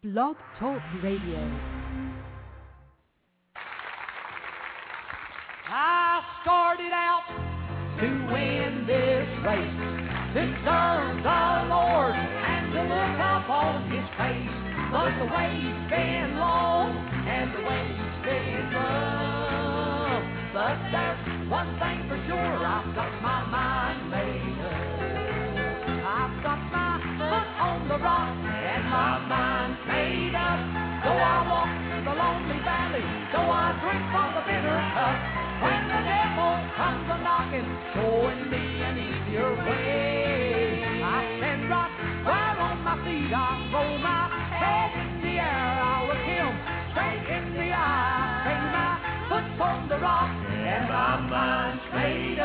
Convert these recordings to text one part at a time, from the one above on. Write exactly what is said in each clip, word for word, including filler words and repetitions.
Blog Talk Radio. I started out to win this race, to serve the Lord and to look upon His face. But the way's been long and the way's been rough. But there's one thing for sure, I've got my mind made up. I've got my foot on the rock and my mind's made up. Though I walk the lonely valley, though I drink from the bitter cup, when the devil comes a-knocking, showing me an easier way, I stand right where on my feet, I throw my head in the air, I'll look Him straight in the eye, say my foot's on the rock, and my mind's made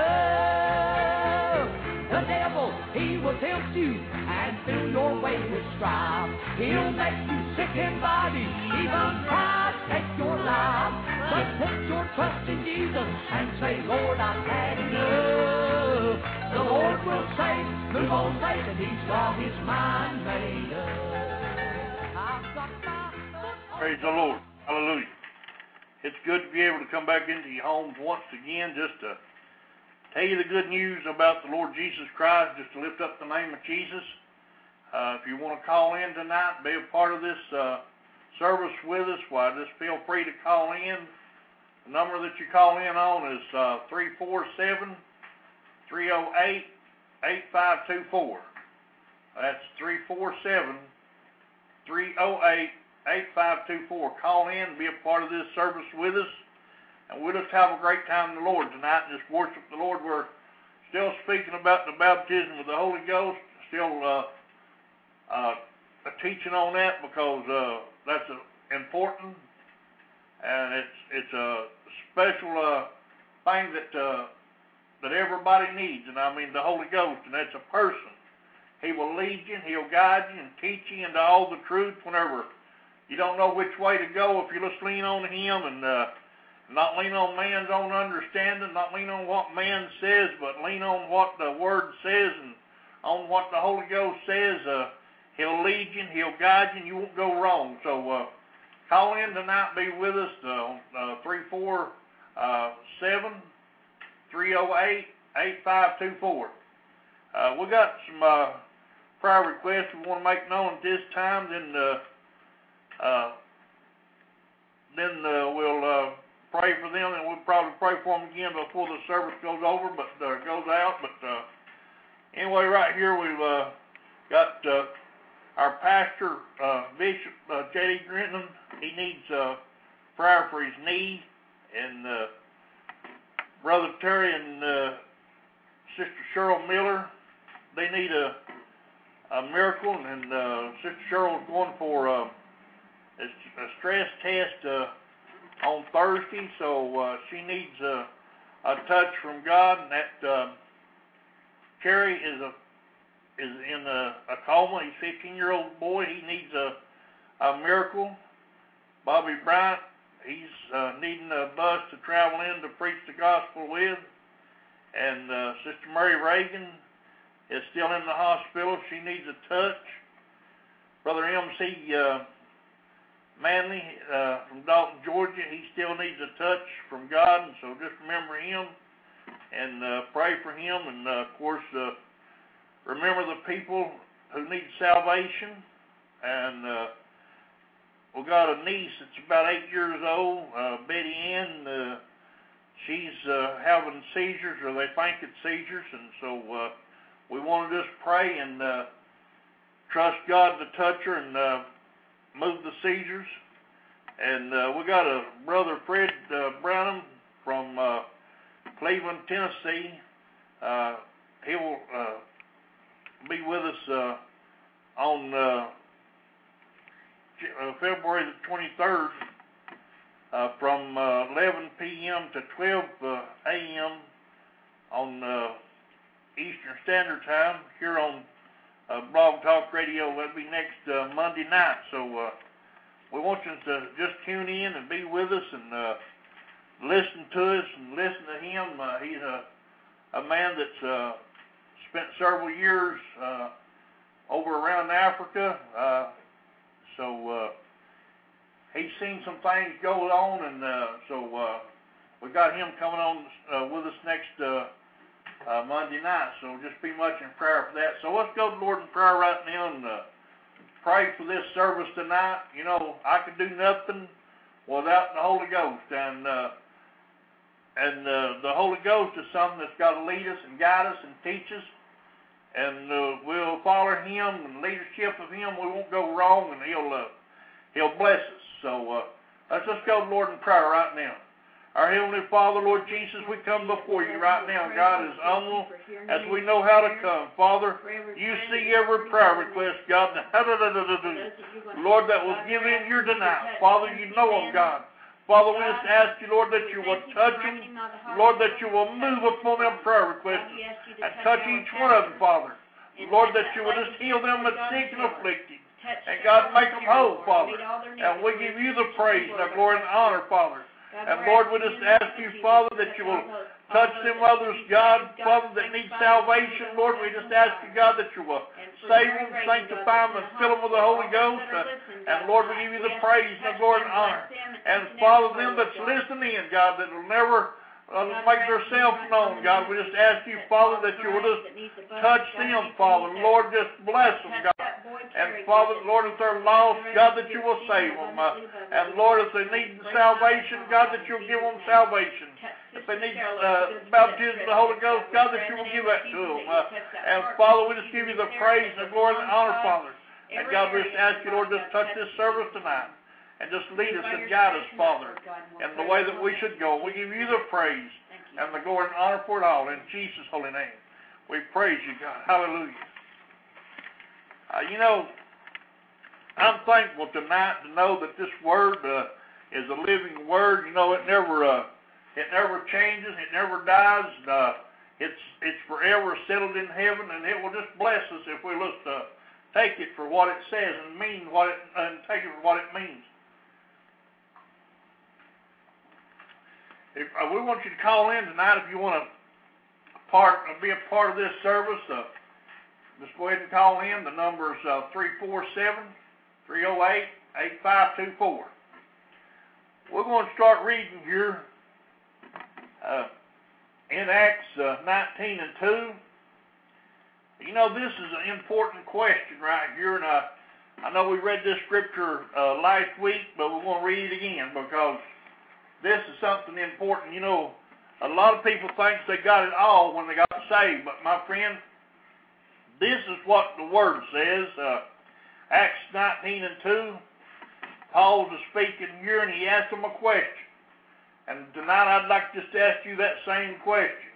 up. The devil, he will tempt you and fill your way with strife. He'll make you sick in body, even try to take your life. But put your trust in Jesus and say, Lord, I've had enough. The Lord will say, move on, Satan, He's got his mind made up. I've got my foot on. Praise the Lord. Hallelujah. It's good to be able to come back into your homes once again just to tell you the good news about the Lord Jesus Christ, just to lift up the name of Jesus. Uh, if you want to call in tonight, be a part of this uh, service with us, why, just feel free to call in. The number that you call in on is uh, three four seven, three oh eight, eight five two four. That's three four seven, three oh eight, eight five two four. Call in, be a part of this service with us. And we'll just have a great time in the Lord tonight and just worship the Lord. We're still speaking about the baptism of the Holy Ghost, still uh, uh, teaching on that because uh, that's uh, important, and it's it's a special uh, thing that uh, that everybody needs, and I mean the Holy Ghost, and that's a person. He will lead you, and He'll guide you and teach you into all the truth whenever you don't know which way to go. If you just lean on Him and uh, not lean on man's own understanding, not lean on what man says, but lean on what the Word says and on what the Holy Ghost says. Uh, he'll lead you and He'll guide you and you won't go wrong. So uh, call in tonight, be with us, uh, uh, three four seven, three oh eight, eight five two four. Uh, we got some uh, prayer requests we want to make known at this time, then uh, uh, then uh, we'll uh, pray for them, and we'll probably pray for them again before the service goes over, but uh, goes out. But uh, anyway, right here we've uh, got uh, our pastor, uh, Bishop uh, J D Grinton. He needs uh, prayer for his knee, and uh, Brother Terry and uh, Sister Cheryl Miller, they need a, a miracle, and uh, Sister Cheryl's going for uh, a, a stress test uh, on Thursday, so uh, she needs a, a touch from God. And that uh, Kerry is a is in a, a coma. He's a fifteen-year-old boy. He needs a, a miracle. Bobby Bryant, he's uh, needing a bus to travel in to preach the gospel with. And uh, Sister Mary Reagan is still in the hospital. She needs a touch. Brother M C Uh, Manley uh, from Dalton, Georgia, he still needs a touch from God, and so just remember him and uh, pray for him. And uh, of course, uh, remember the people who need salvation. And uh, we got a niece that's about eight years old, uh, Betty Ann. Uh, she's uh, having seizures, or they think it's seizures, and so uh, we want to just pray and uh, trust God to touch her and uh, move the seizures. And uh, we got a brother, Fred uh, Branham from uh, Cleveland, Tennessee. Uh, he will uh, be with us uh, on uh, uh, February the twenty-third uh, from uh, eleven p.m. to twelve a.m. on uh, Eastern Standard Time here on Uh, Blog Talk Radio. That'll be next uh, Monday night. So uh, we want you to just tune in and be with us and uh, listen to us and listen to him. Uh, he's a, a man that's uh, spent several years uh, over around Africa, uh, So uh, he's seen some things go on, and uh, so uh, we got him coming on uh, with us next uh, uh, Monday night. So just be much in prayer for that. So let's go to the Lord in prayer right now and uh, pray for this service tonight. You know, I could do nothing without the Holy Ghost, and uh, and uh, the Holy Ghost is something that's got to lead us and guide us and teach us, and uh, we'll follow Him and the leadership of Him. We won't go wrong, and He'll uh, He'll bless us. So uh, let's just go to the Lord in prayer right now. Our Heavenly Father, Lord Jesus, we come before you right now, God, as humble as we know how to come. Father, you see every prayer request, God, Lord, that was given here tonight. Father, you know them, God. Father, we just ask you, Lord, that you will touch them. Lord, that you will move upon them prayer requests and touch each one of them, Father. Lord, that you will just heal them that's sick and afflicted. And God, make them whole, Father. And we give you the praise, the glory, and the honor, Father. And Lord, we just ask you, Father, that you will touch them others, God, Father, that need salvation. Lord, we just ask you, God, that you will save them, sanctify them, and fill them with the Holy Ghost. Uh, and Lord, we give you the praise, the glory, and honor. And Father, them that's listening in, God, that will never uh, make themselves known, God, we just ask you, Father, that you will just touch them, Father. Lord, just bless them, God. And Father, Lord, if they're lost, God, that you will save them. Uh, and Lord, if they need salvation, God, that you'll give them salvation. If they need uh, baptism of the Holy Ghost, God, that you will give that to them. Uh, and Father, we just give you the praise, the glory, and the honor, Father. And God, we just ask you, Lord, just touch this service tonight. And just lead us and guide us, Father, in the way that we should go. We give you the praise and the glory and honor for it all. In Jesus' holy name, we praise you, God. Hallelujah. Uh, you know, I'm thankful tonight to know that this word uh, is a living word. You know, it never uh, it never changes. It never dies. Uh, it's it's forever settled in heaven, and it will just bless us if we just uh, take it for what it says and mean what it and take it for what it means. If, uh, we want you to call in tonight if you want to part uh, be a part of this service. Uh, Just go ahead and call in. The number is uh, three four seven, three oh eight, eight five two four. We're going to start reading here uh, in Acts uh, nineteen and two. You know, this is an important question right here, and I, I know we read this scripture uh, last week, but we're going to read it again because this is something important. You know, a lot of people think they got it all when they got saved, but my friend, this is what the Word says, uh, Acts nineteen and two. Paul was speaking here, and he asked them a question. And tonight I'd like just to ask you that same question.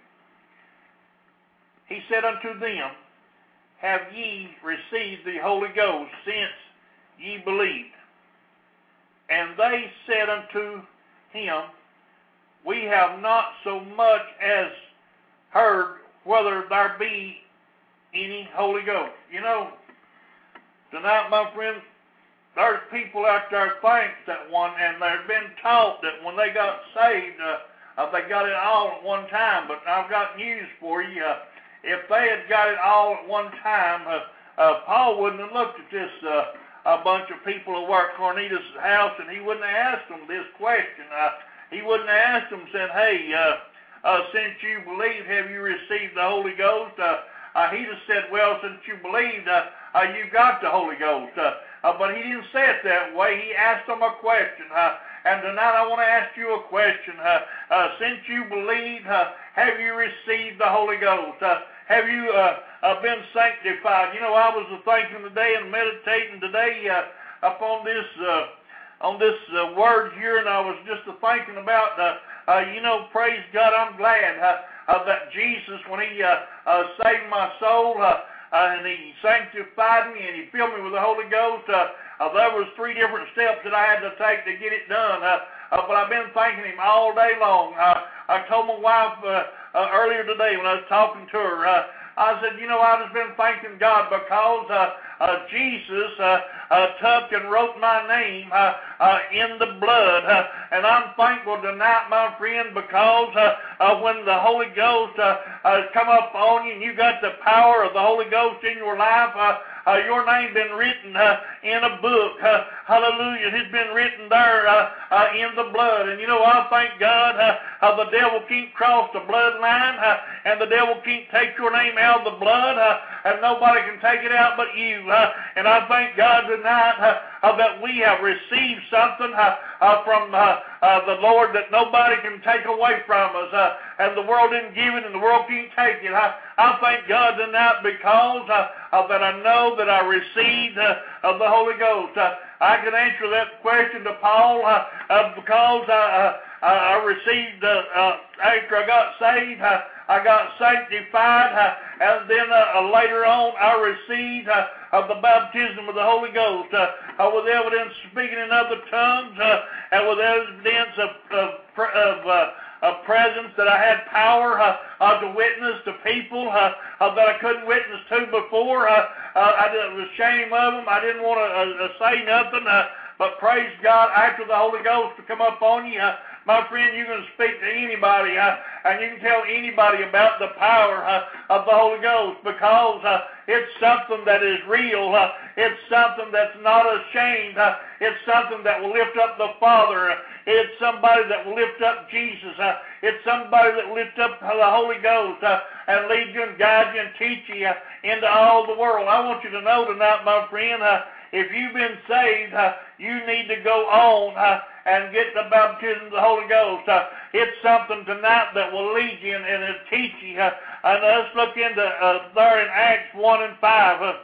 He said unto them, have ye received the Holy Ghost since ye believed? And they said unto him, we have not so much as heard whether there be any Holy Ghost. You know, tonight, my friends, there's people out there think that one, and they've been taught that when they got saved, uh, uh, they got it all at one time. But I've got news for you. Uh, if they had got it all at one time, uh, uh, Paul wouldn't have looked at this uh, a bunch of people who work Cornelius' house, and he wouldn't have asked them this question. Uh, he wouldn't have asked them, said, hey, uh, uh, since you believe, have you received the Holy Ghost? Uh, Uh, he just said, well, since you believed, uh, uh, you got the Holy Ghost. Uh, uh, but he didn't say it that way. He asked them a question. Uh, and tonight I want to ask you a question. Uh, uh, since you believed, uh, have you received the Holy Ghost? Uh, have you uh, uh, been sanctified? You know, I was thinking today and meditating today uh, upon this uh, on this uh, word here, and I was just uh, thinking about, uh, uh, you know, praise God, I'm glad. Uh, Uh, that Jesus, when he uh, uh, saved my soul, uh, uh, and he sanctified me, and he filled me with the Holy Ghost, uh, uh, there was three different steps that I had to take to get it done. Uh, uh, but I've been thanking him all day long. Uh, I told my wife uh, uh, earlier today when I was talking to her, uh, I said, you know, I've just been thanking God because uh, uh, Jesus uh, uh, took and wrote my name uh, uh, in the blood. Uh, and I'm thankful tonight, my friend, because uh, uh, when the Holy Ghost uh, uh, come up on you and you got the power of the Holy Ghost in your life, uh, uh, your name been written uh, in a book. Uh, hallelujah. It's been written there uh, uh, in the blood. And you know, I thank God uh, uh, the devil can't cross the bloodline, uh, and the devil can't take your name out of the blood, uh, and nobody can take it out but you. Uh, and I thank God tonight uh, uh, that we have received something uh, uh, from uh, uh, the Lord that nobody can take away from us. Uh, and the world didn't give it, and the world can't take it. I, I thank God tonight because uh, uh, that I know that I received uh, of the Holy Ghost. Uh, I can answer that question to Paul uh, uh, because I, uh, I received, uh, uh, after I got saved, uh, I got sanctified, uh, and then uh, uh, later on I received uh, of the baptism of the Holy Ghost uh, uh, with evidence of speaking in other tongues uh, and with evidence of, of, of uh, a presence that I had power uh, uh, to witness to people uh, uh, that I couldn't witness to before. Uh, uh, I was ashamed of them. I didn't want to uh, uh, say nothing. Uh, but praise God, after the Holy Ghost to come up on you, uh, my friend, you can speak to anybody, uh, and you can tell anybody about the power uh, of the Holy Ghost because uh, it's something that is real. Uh, it's something that's not ashamed. Uh, it's something that will lift up the Father. Uh, it's somebody that will lift up Jesus. Uh, it's somebody that will lift up the Holy Ghost uh, and lead you and guide you and teach you uh, into all the world. I want you to know tonight, my friend, uh, if you've been saved, uh, you need to go on uh, and get the baptism of the Holy Ghost. Uh, it's something tonight that will lead you and, and it'll teach you. Uh, and let's look into uh, there in Acts one and five. Uh,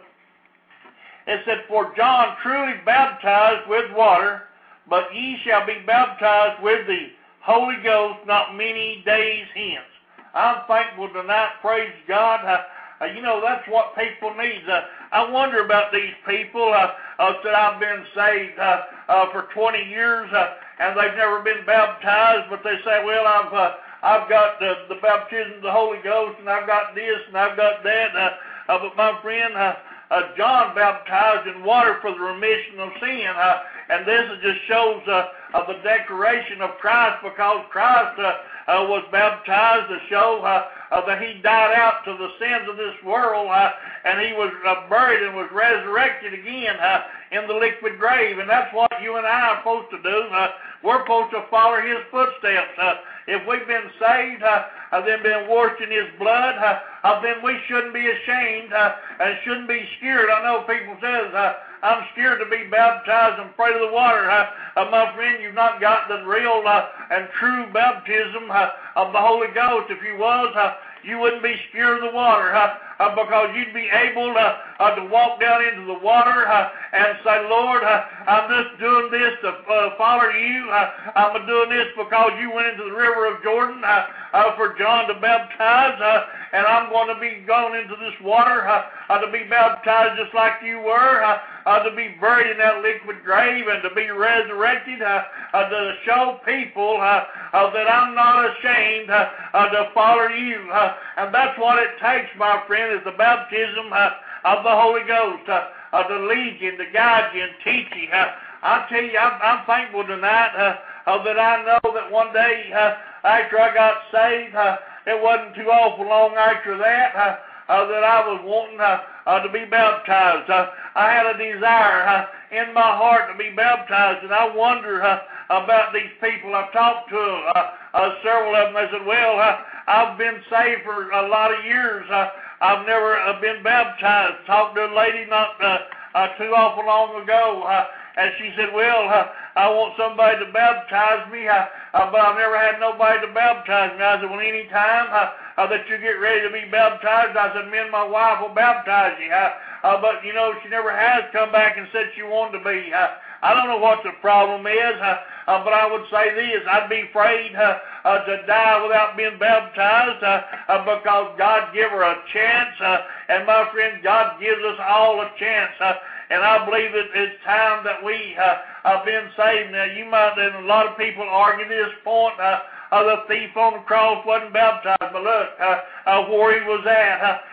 it said, "For John truly baptized with water, but ye shall be baptized with the Holy Ghost not many days hence." I'm thankful tonight, praise God. Uh, uh, you know, that's what people need. Uh, I wonder about these people uh, uh, that I've been saved uh, uh, for twenty years, uh, and they've never been baptized, but they say, well, I've uh, I've got the, the baptism of the Holy Ghost, and I've got this, and I've got that. Uh, uh, but my friend, uh, uh, John baptized in water for the remission of sin, uh, and this just shows uh, uh, the declaration of Christ, because Christ uh, uh, was baptized to show uh, uh, that he died out to the sins of this world, uh, and he was uh, buried and was resurrected again uh, in the liquid grave. And that's what you and I are supposed to do. Uh, we're supposed to follow his footsteps. Uh, if we've been saved, uh, uh, then been washed in his blood, uh, uh, then we shouldn't be ashamed uh, and shouldn't be scared. I know people says, uh, I'm scared to be baptized and afraid of the water. Uh, uh, my friend, you've not got the real uh, and true baptism uh, of the Holy Ghost. If you was, uh, you wouldn't be scared of the water uh, uh, because you'd be able uh, uh, to walk down into the water uh, and say, Lord, uh, I'm just doing this to uh, follow you. Uh, I'm doing this because you went into the river of Jordan uh, uh, for John to baptize, uh, and I'm going to be going into this water uh, uh, to be baptized just like you were, uh, uh, to be buried in that liquid grave and to be resurrected, uh, uh, to show people uh, uh, that I'm not ashamed uh, uh, to follow you. Uh, and that's what it takes, my friend, is the baptism uh, of the Holy Ghost uh, uh, to lead you and to guide you and teach you. Uh, I tell you, I'm, I'm thankful tonight uh, uh, that I know that one day uh, after I got saved, uh, it wasn't too awful long after that, uh, uh, that I was wanting uh, uh, to be baptized. Uh, I had a desire uh, in my heart to be baptized, and I wonder uh, about these people. I've talked to uh, uh, several of them. They said, well, uh, I've been saved for a lot of years. Uh, I've never uh, been baptized. Talked to a lady not uh, uh, too awful long ago, uh, and she said, well, uh, I want somebody to baptize me, uh, uh, but I've never had nobody to baptize me. I said, well, any time uh, uh, that you get ready to be baptized, I said, me and my wife will baptize you. Uh, uh, but, you know, she never has come back and said she wanted to be. Uh, I don't know what the problem is, uh, uh, but I would say this. I'd be afraid uh, uh, to die without being baptized uh, uh, because God gave her a chance, uh, and my friend, God gives us all a chance. Uh, and I believe that it's time that we uh, have been saved. Now, you might, and a lot of people argue this point, uh, uh, the thief on the cross wasn't baptized, but look uh, uh, where he was at. Uh,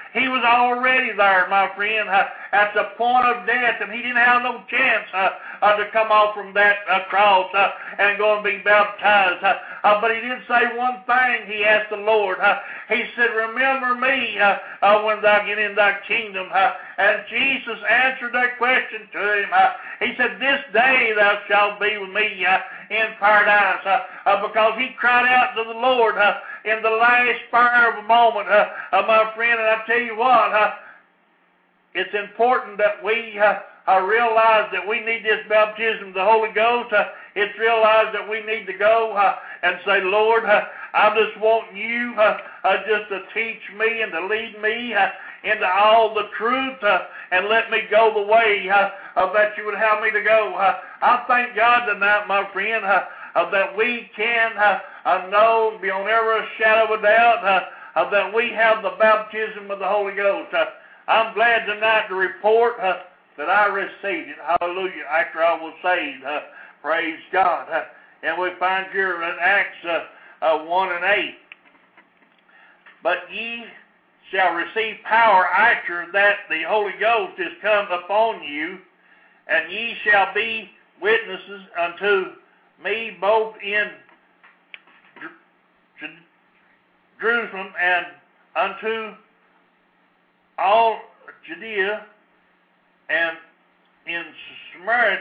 He was already there, my friend, uh, at the point of death, and he didn't have no chance uh, uh, to come off from that uh, cross uh, and go and be baptized. Uh, uh, but he did say one thing. He asked the Lord. Uh, he said, remember me uh, uh, when thou get in thy kingdom. Uh, and Jesus answered that question to him. Uh, he said, this day thou shalt be with me uh, in paradise. Uh, uh, because he cried out to the Lord uh, in the last spur of a moment, uh, uh, my friend. And I tell you what, uh, it's important that we uh, uh, realize that we need this baptism of the Holy Ghost. Uh, it's realized that we need to go uh, and say, Lord, uh, I just want you uh, uh, just to teach me and to lead me uh, into all the truth uh, and let me go the way uh, uh, that you would have me to go. Uh, I thank God tonight, my friend, uh, uh, that we can uh, uh, know beyond every shadow of a doubt uh, uh, that we have the baptism of the Holy Ghost. Uh, I'm glad tonight to report uh, that I received it. Hallelujah. After I was saved. Uh, praise God. Uh, and we find here in Acts uh, uh, one and eight. But ye shall receive power after that the Holy Ghost is come upon you, and ye shall be witnesses unto me both in Jerusalem and unto all Judea and in Samaria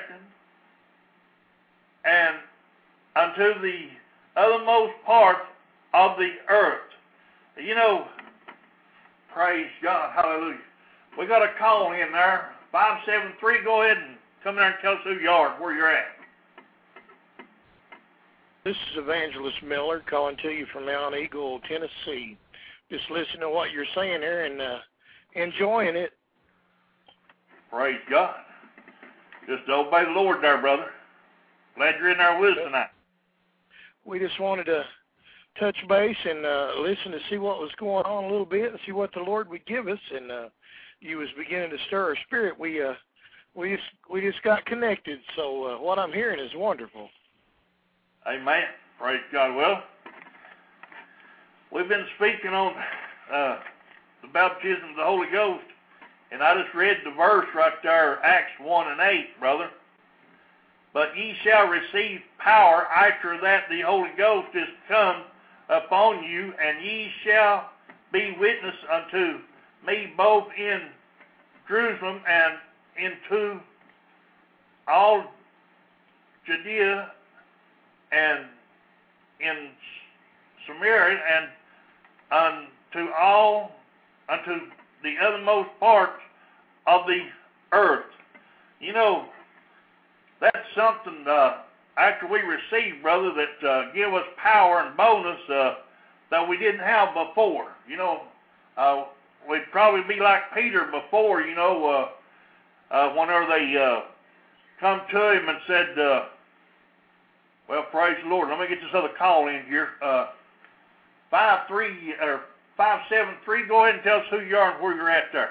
and unto the othermost part of the earth. You know, praise God, hallelujah. We got a call in there, five seven three. Go ahead and come there and tell us who you are, where you're at. This is Evangelist Miller calling to you from Mount Eagle, Tennessee. Just listening to what you're saying here and uh, enjoying it. Praise God. Just obey the Lord there, brother. Glad you're in there with us tonight. We just wanted to touch base and uh, listen to see what was going on a little bit and see what the Lord would give us. And uh, you was beginning to stir our spirit. We uh, we just we just got connected. So uh, what I'm hearing is wonderful. Amen. Praise God. Well, we've been speaking on uh, the baptism of the Holy Ghost, and I just read the verse right there, Acts one and eight, brother. But ye shall receive power after that the Holy Ghost is come upon you, and ye shall be witness unto me both in Jerusalem and into all Judea and in Samaria and unto all unto the othermost parts of the earth. You know, that's something uh, after we receive, brother, that uh, give us power and bonus uh, that we didn't have before. You know, uh, we'd probably be like Peter before, you know, uh, uh, whenever they uh, come to him and said, uh, well, praise the Lord. Let me get this other call in here. Uh, five three or five seven three. Go ahead and tell us who you are and where you're at there.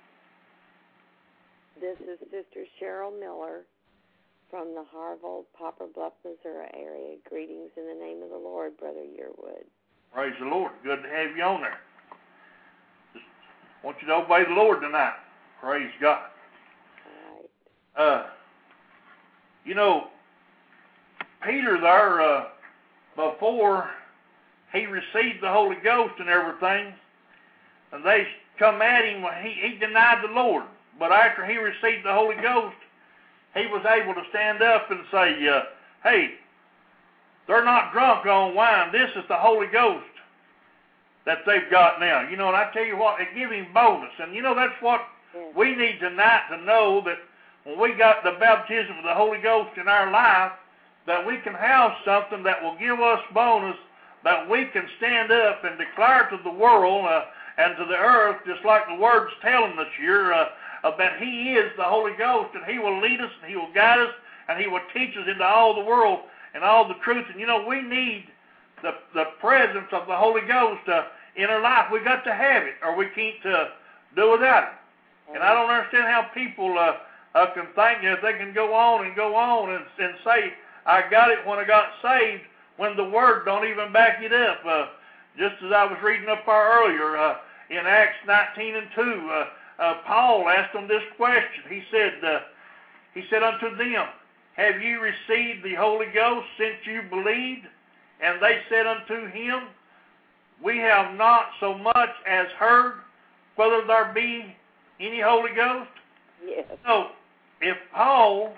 This is Sister Cheryl Miller from the Harville, Poplar Bluff, Missouri area. Greetings in the name of the Lord, Brother Yearwood. Praise the Lord. Good to have you on there. Just want you to obey the Lord tonight. Praise God. All right. Uh, you know, Peter there, uh, before he received the Holy Ghost and everything, and they come at him, he, he denied the Lord. But after he received the Holy Ghost, he was able to stand up and say, uh, hey, they're not drunk on wine. This is the Holy Ghost that they've got now. You know, and I tell you what, it gives him boldness. And, you know, that's what yes. we need tonight to know, that when we got the baptism of the Holy Ghost in our life, that we can have something that will give us bonus, that we can stand up and declare to the world uh, and to the earth, just like the Word's telling us here, uh, uh, that He is the Holy Ghost, and He will lead us, and He will guide us, and He will teach us into all the world and all the truth. And, you know, we need the, the presence of the Holy Ghost uh, in our life. We've got to have it, or we can't uh, do without it. And I don't understand how people uh, uh, can think that they can go on and go on and, and say, I got it when I got saved, when the Word don't even back it up. Uh, just as I was reading up there earlier, uh, in Acts nineteen and two, uh, uh, Paul asked them this question. He said, uh, he said unto them, have you received the Holy Ghost since you believed? And they said unto him, we have not so much as heard whether there be any Holy Ghost. Yes. So, if Paul,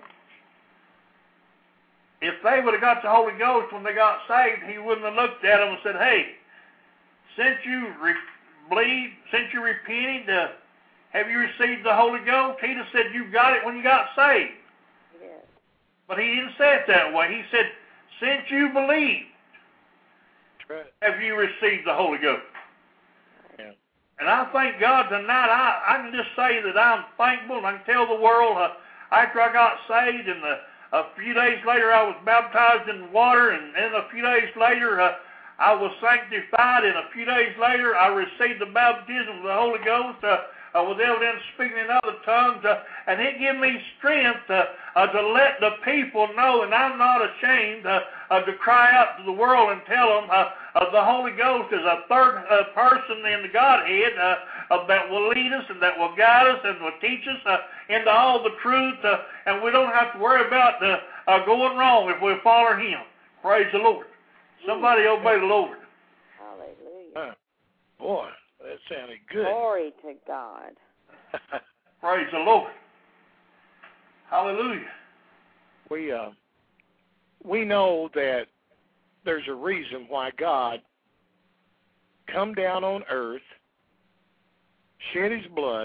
if they would have got the Holy Ghost when they got saved, he wouldn't have looked at them and said, hey, since you re- believed, since you repented, uh, have you received the Holy Ghost? He'd have said, you got it when you got saved. Yes. But he didn't say it that way. He said, since you believed, right. have you received the Holy Ghost? Yeah. And I thank God tonight, I, I can just say that I'm thankful, and I can tell the world, uh, after I got saved, and uh, a few days later I was baptized in water, and then a few days later uh, I was sanctified, and a few days later I received the baptism of the Holy Ghost uh, uh, with evidence speaking in other tongues, uh, and it gave me strength uh, uh, to let the people know, and I'm not ashamed uh, uh, to cry out to the world and tell them uh, uh, the Holy Ghost is a third uh, person in the Godhead uh, uh, that will lead us and that will guide us and will teach us uh, into all the truth, uh, and we don't have to worry about uh, uh, going wrong if we follow Him. Praise the Lord. Somebody obey the Lord. Hallelujah. Uh, boy, that sounded good. Glory to God. Praise the Lord. Hallelujah. We uh, we know that there's a reason why God come down on earth, shed His blood,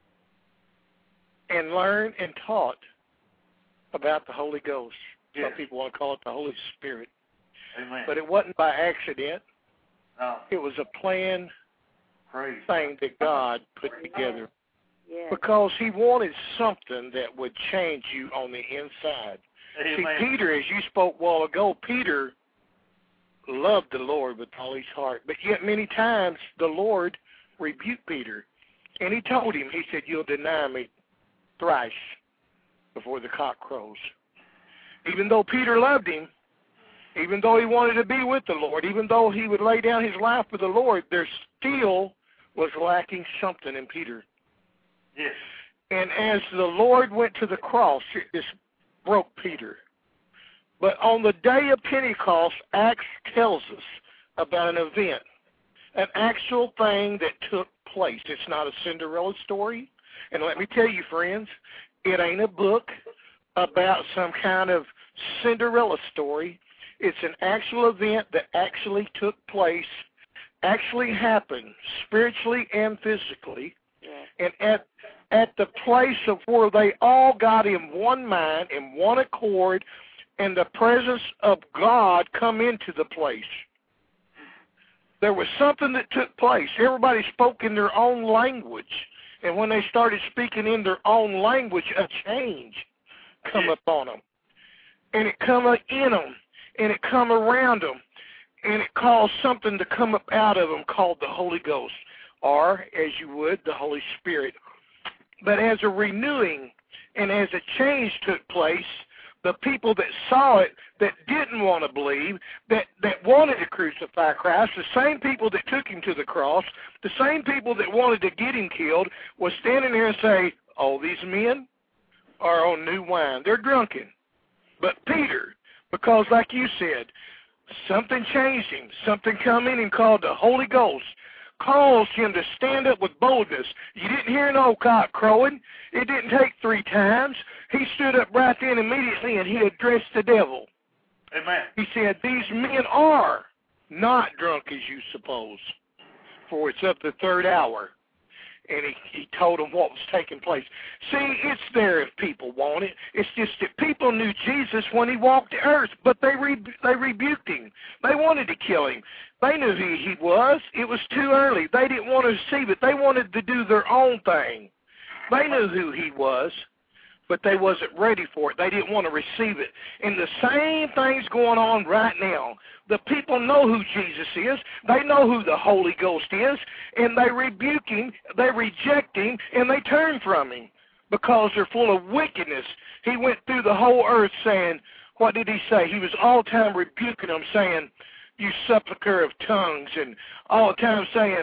and learned and taught about the Holy Ghost. Yes. Some people want to call it the Holy Spirit. Amen. But it wasn't by accident. No. It was a planned Praise. thing that God put together. Yes. Because He wanted something that would change you on the inside. Amen. See, Peter, as you spoke a while ago, Peter loved the Lord with all his heart. But yet many times the Lord rebuked Peter. And He told him, He said, you'll deny me thrice before the cock crows. Even though Peter loved Him, even though he wanted to be with the Lord, even though he would lay down his life for the Lord, there still was lacking something in Peter. Yes. And as the Lord went to the cross, it just broke Peter. But on the day of Pentecost, Acts tells us about an event, an actual thing that took place. It's not a Cinderella story. And let me tell you, friends, it ain't a book about some kind of Cinderella story. It's an actual event that actually took place, actually happened, spiritually and physically. Yes. And at at the place of where they all got in one mind, in one accord, and the presence of God come into the place. There was something that took place. Everybody spoke in their own language. And when they started speaking in their own language, a change come upon them. And it come in them. And it come around them. And it caused something to come up out of them called the Holy Ghost. Or, as you would, the Holy Spirit. But as a renewing and as a change took place, the people that saw it, that didn't want to believe, that, that wanted to crucify Christ, the same people that took Him to the cross, the same people that wanted to get Him killed, was standing there and say, oh, these men are on new wine. They're drunken. But Peter, because like you said, something changed him. Something come in him called the Holy Ghost, caused him to stand up with boldness. You didn't hear no cock crowing. It didn't take three times. He stood up right then immediately, and he addressed the devil. Amen. He said, these men are not drunk as you suppose, for it's of the third hour. And he, he told them what was taking place. See, it's there if people want it. It's just that people knew Jesus when He walked the earth, but they re, they rebuked Him. They wanted to kill Him. They knew who He was. It was too early. They didn't want to receive it. They wanted to do their own thing. They knew who He was, but they wasn't ready for it. They didn't want to receive it. And the same thing's going on right now. The people know who Jesus is. They know who the Holy Ghost is, and they rebuke Him, they reject Him, and they turn from Him because they're full of wickedness. He went through the whole earth saying, what did He say? He was all the time rebuking them, saying, you sepulcher of tongues, and all the time saying,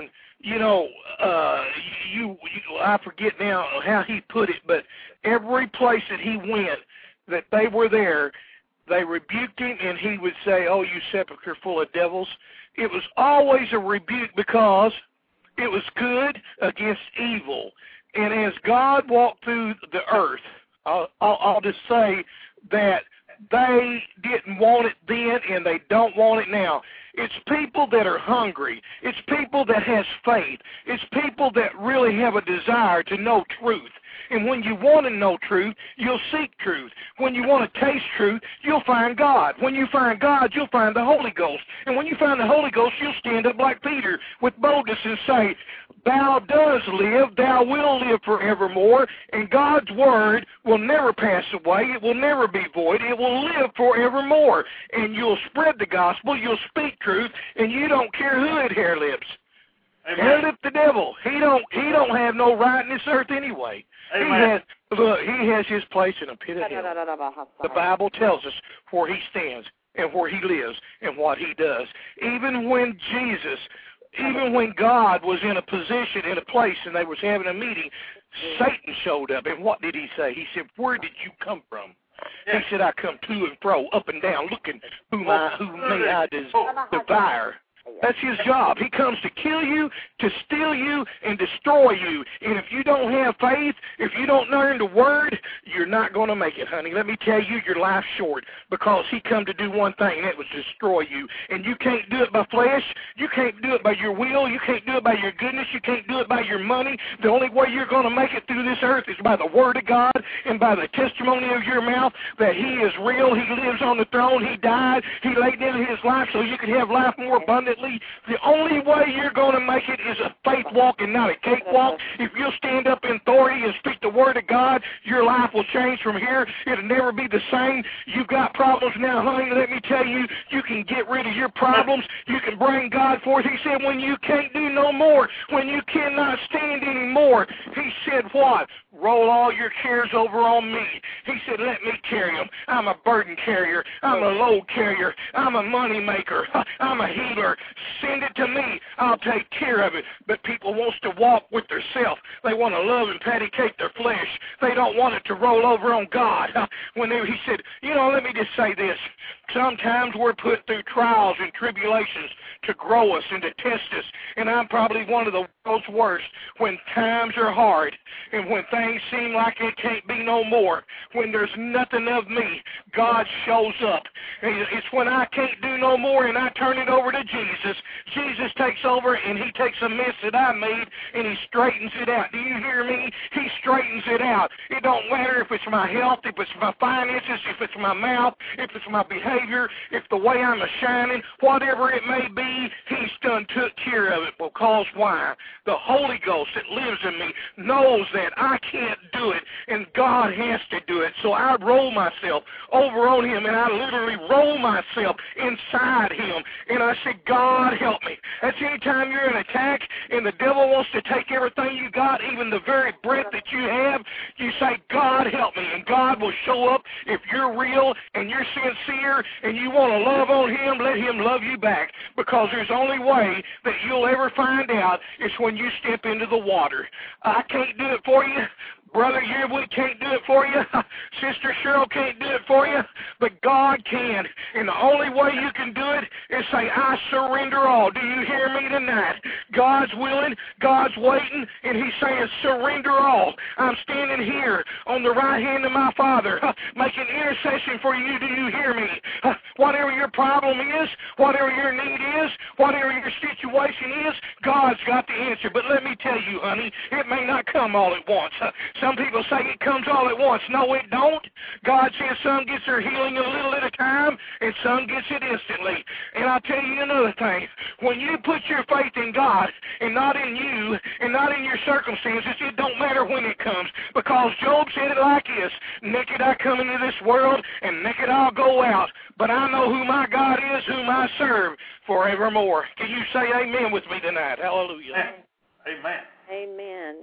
you know, uh, you, you, I forget now how he put it, but every place that he went, that they were there, they rebuked him, and he would say, oh, you sepulchre full of devils. It was always a rebuke because it was good against evil. And as God walked through the earth, I'll, I'll, I'll just say that they didn't want it then, and they don't want it now. It's people that are hungry. It's people that has faith. It's people that really have a desire to know truth. And when you want to know truth, you'll seek truth. When you want to taste truth, you'll find God. When you find God, you'll find the Holy Ghost. And when you find the Holy Ghost, you'll stand up like Peter with boldness and say, thou dost live, thou will live forevermore, and God's word will never pass away. It will never be void. It will live forevermore. And you'll spread the gospel, you'll speak truth, and you don't care who it hair lips. Hair lip the devil. He don't he don't have no right in this earth anyway. Amen. He has look, he has his place in a pit of hell. The Bible tells us where he stands and where he lives and what he does. Even when Jesus Even when God was in a position, in a place, and they was having a meeting, Satan showed up. And what did he say? He said, where did you come from? He said, I come to and fro, up and down, looking whom, I, whom may I des- devour. That's his job. He comes to kill you, to steal you, and destroy you. And if you don't have faith, if you don't learn the word, you're not going to make it, honey. Let me tell you, your life's short because he come to do one thing, and that was destroy you. And you can't do it by flesh. You can't do it by your will. You can't do it by your goodness. You can't do it by your money. The only way you're going to make it through this earth is by the word of God and by the testimony of your mouth that he is real. He lives on the throne. He died. He laid down his life so you could have life more abundantly. The only way you're going to make it is a faith walk and not a cakewalk. If you'll stand up in authority and speak the word of God, your life will change from here. It'll never be the same. You've got problems now, honey. Let me tell you, you can get rid of your problems. You can bring God forth. He said, when you can't do no more, when you cannot stand anymore, he said what? Roll all your cares over on me. He said, let me carry them. I'm a burden carrier. I'm a load carrier. I'm a money maker. I'm a healer. Send it to me. I'll take care of it. But people wants to walk with their self. They want to love and patty cake their flesh. They don't want it to roll over on God. When they, he said, you know, let me just say this. Sometimes we're put through trials and tribulations to grow us and to test us. And I'm probably one of the world's worst when times are hard and when things seem like it can't be no more. When there's nothing of me, God shows up. And it's when I can't do no more and I turn it over to Jesus. Jesus takes over and he takes a mess that I made and he straightens it out. Do you hear me? He straightens it out. It don't matter if it's my health, if it's my finances, if it's my mouth, if it's my behavior, if the way I'm a-shining, whatever it may be, he's done took care of it. Because why? The Holy Ghost that lives in me knows that I can't do it and God has to do it. So I roll myself over on him and I literally roll myself inside him and I say, God help me. That's any time you're in attack and the devil wants to take everything you got, even the very breath that you have, you say, God help me. And God will show up if you're real and you're sincere and you want to love on him, let him love you back. Because there's only way that you'll ever find out is when you step into the water. I can't do it for you. Brother Yearwood can't do it for you. Sister Cheryl can't do it for you. But God can. And the only way you can do it is say, I surrender all. Do you hear me tonight? God's willing. God's waiting. And he's saying, surrender all. I'm standing here on the right hand of my Father, making intercession for you. Do you hear me? Whatever your problem is, whatever your need is, whatever your situation is, God's got the answer. But let me tell you, honey, it may not come all at once. Some people say it comes all at once. No, it don't. God says some gets their healing a little at a time, and some gets it instantly. And I'll tell you another thing. When you put your faith in God and not in you and not in your circumstances, it don't matter when it comes. Because Job said it like this, naked I come into this world, and naked I'll go out. But I know who my God is, whom I serve forevermore. Can you say amen with me tonight? Hallelujah. Amen. Amen.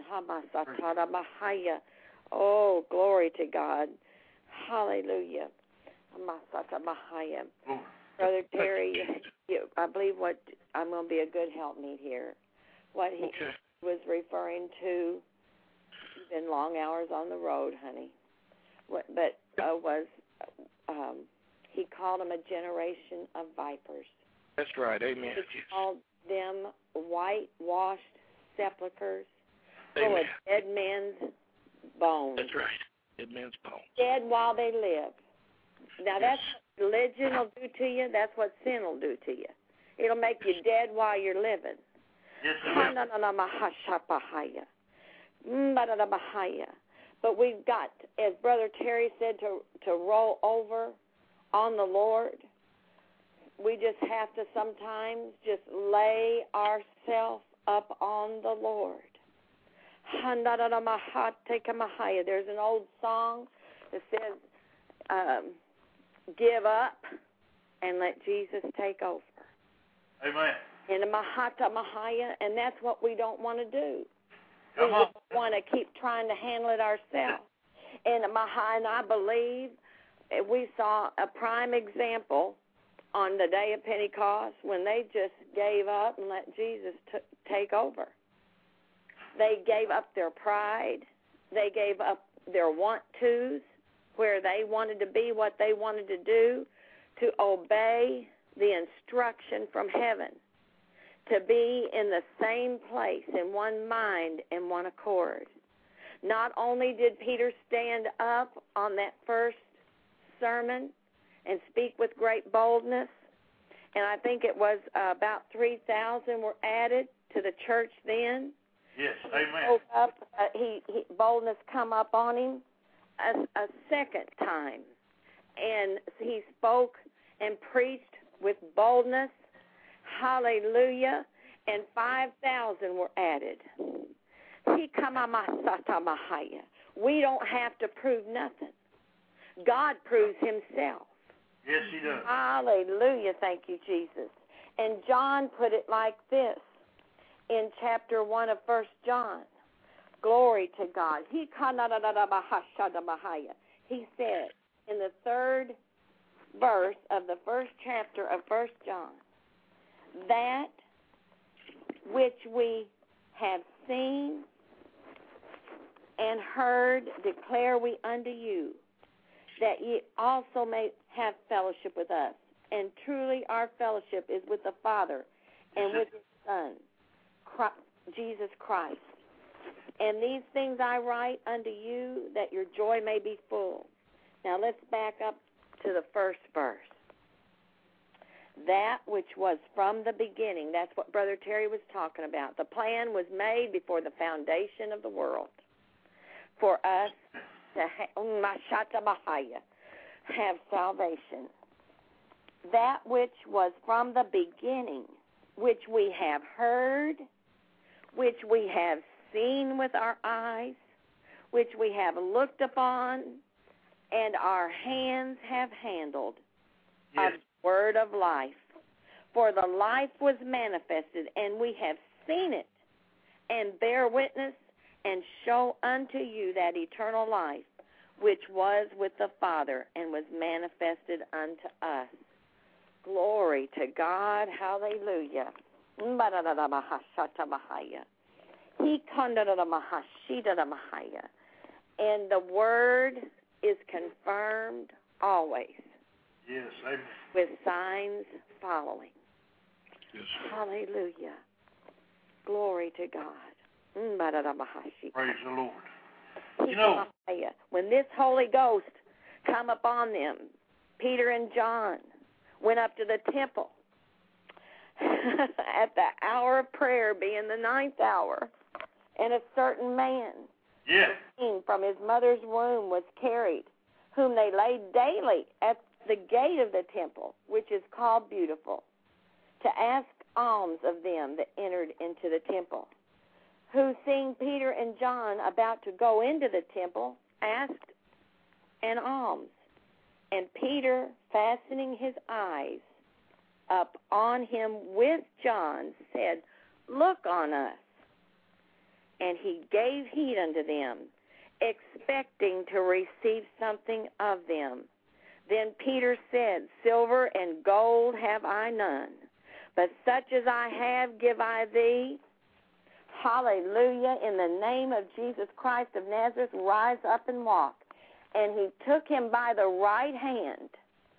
Oh, glory to God. Hallelujah. Brother Terry, you, I believe what I'm going to be a good helpmeet here. what he Okay. was referring to. Been long hours on the road, honey. What, but uh, was um, he called them a generation of vipers. That's right. Amen. He called them whitewashed sepulchres, full Amen. of dead men's bones. That's right. Dead men's bones. Dead while they live. Now Yes. that's what religion will do to you. That's what sin will do to you. It'll make you dead while you're living. Yes, it will. But we've got, as Brother Terry said, to to roll over on the Lord. We just have to sometimes just lay ourselves up on the Lord. There's an old song that says, um, give up and let Jesus take over. Amen. In the Mahata Mahaya, and that's what we don't want to do. Come we on. want to keep trying to handle it ourselves. And Mahaya, and I believe we saw a prime example on the day of Pentecost when they just gave up and let Jesus t- take over. They gave up their pride. They gave up their want-tos, where they wanted to be what they wanted to do, to obey the instruction from heaven, to be in the same place, in one mind and one accord. Not only did Peter stand up on that first sermon and speak with great boldness, and I think it was uh, about three thousand were added to the church then. Yes, He amen. spoke up, uh, he, he, boldness come up on him a, a second time, and he spoke and preached with boldness. Hallelujah. And five thousand were added. We don't have to prove nothing. God proves himself. Yes, he does. Hallelujah. Thank you, Jesus. And John put it like this in chapter one of First John. Glory to God. He said in the third verse of the first chapter of First John, that which we have seen and heard declare we unto you, that ye also may have fellowship with us. And truly our fellowship is with the Father and with his Son, Christ, Jesus Christ. And these things I write unto you, that your joy may be full. Now let's back up to the first verse. That which was from the beginning, that's what Brother Terry was talking about. The plan was made before the foundation of the world for us to ha- have salvation. That which was from the beginning, which we have heard, which we have seen with our eyes, which we have looked upon, and our hands have handled. Yes. Of word of life. For the life was manifested, and we have seen it, and bear witness, and show unto you that eternal life, which was with the Father, and was manifested unto us. Glory to God. Hallelujah. And the word is confirmed always. Yes, amen. With signs following. Yes. Hallelujah. Glory to God. Praise the Lord. You know, when this Holy Ghost come upon them, Peter and John went up to the temple at the hour of prayer, being the ninth hour, and a certain man yes, from his mother's womb was carried, whom they laid daily at the gate of the temple, which is called Beautiful, to ask alms of them that entered into the temple, who, seeing Peter and John about to go into the temple, asked an alms. And Peter, fastening his eyes up on him with John, said, Look on us. And he gave heed unto them, expecting to receive something of them. Then Peter said, Silver and gold have I none, but such as I have give I thee. hallelujah, in the name of Jesus Christ of Nazareth, rise up and walk. And he took him by the right hand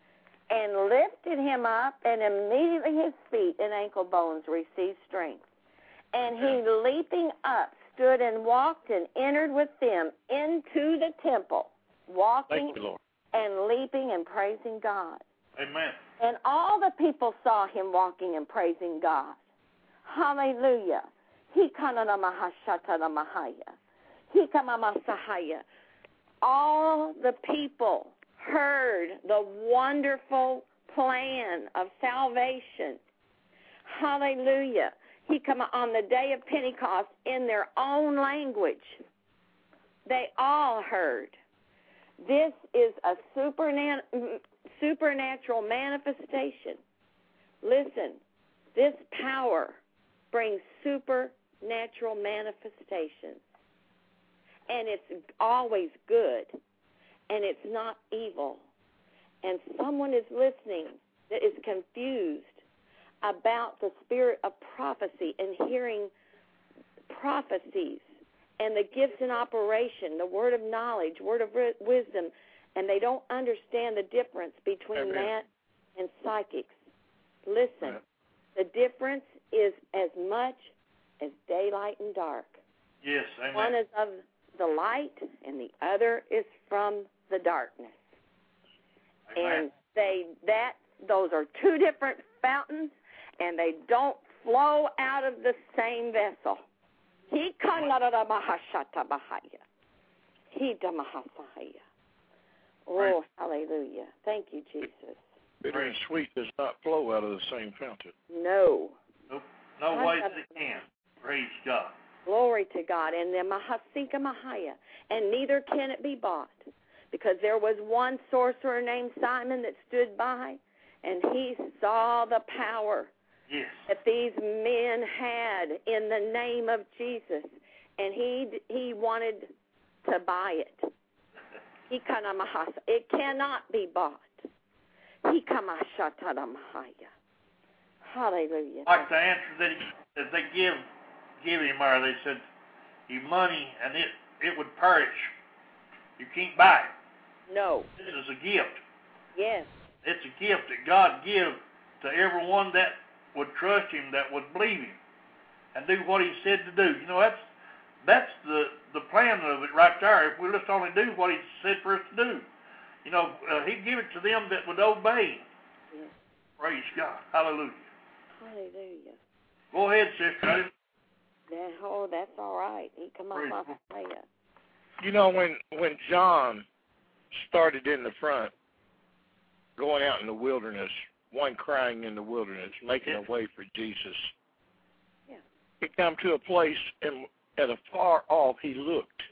and lifted him up, and immediately his feet and ankle bones received strength. And he, leaping up, stood and walked and entered with them into the temple, walking you, and leaping and praising God. Amen. And all the people saw him walking and praising God. Hallelujah. He kanana mahashatana mahaya. He kamamasahaya. All the people heard the wonderful plan of salvation. Hallelujah. He come on the day of Pentecost in their own language. They all heard. This is a superna- supernatural manifestation. Listen, this power brings supernatural manifestations. And it's always good. And it's not evil. And someone is listening that is confused about the spirit of prophecy and hearing prophecies and the gifts in operation, the word of knowledge, word of wisdom, and they don't understand the difference between Amen. that and psychics. Listen, Right. The difference is as much as daylight and dark. Yes, amen. One is of the light, and the other is from the darkness. Amen. And they that those are two different fountains, and they don't flow out of the same vessel. He kanarara mahashata bahaya. He damahasahaya. Oh, Right. hallelujah. Thank you, Jesus. Bitter and sweet does not flow out of the same fountain. No. Nope. No way that it can. Praise God. Glory to God. And the mahasika mahaya. And neither can it be bought. Because there was one sorcerer named Simon that stood by, and he saw the power Yes. that these men had in the name of Jesus, and he he wanted to buy it. He kana mahasa. It cannot be bought. He kamashatara mahaya. Hallelujah. Like the answer that, he, that they give give him, or they said, "You money and it it would perish. You can't buy it. No. This is a gift. Yes. It's a gift that God gives to everyone that would trust him, that would believe him, and do what he said to do." You know, that's that's the, the plan of it right there. If we just only do what he said for us to do. You know, uh, he'd give it to them that would obey him. Yes. Praise God. Hallelujah. Hallelujah. Go ahead, sister. I didn't- That, oh, that's all right. He Praise God. kamasahaya. You know, when, when John started in the front, going out in the wilderness, one crying in the wilderness, making Yeah. a way for Jesus, Yeah. he come to a place, and at a far off he looked.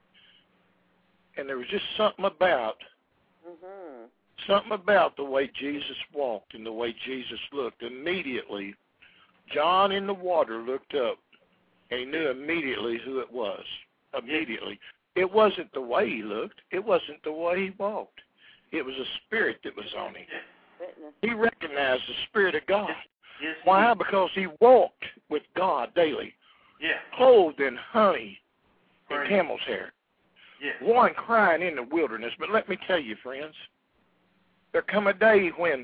And there was just something about, Mm-hmm. something about the way Jesus walked and the way Jesus looked. Immediately, John in the water looked up, and he knew immediately who it was. Immediately. It wasn't the way he looked. It wasn't the way he walked. It was a spirit that was on him. Witness. He recognized the Spirit of God. Yes. Why? Because he walked with God daily, Yeah. clothed in honey and Praise. camel's hair. Yeah. One crying in the wilderness. But let me tell you, friends, there come a day when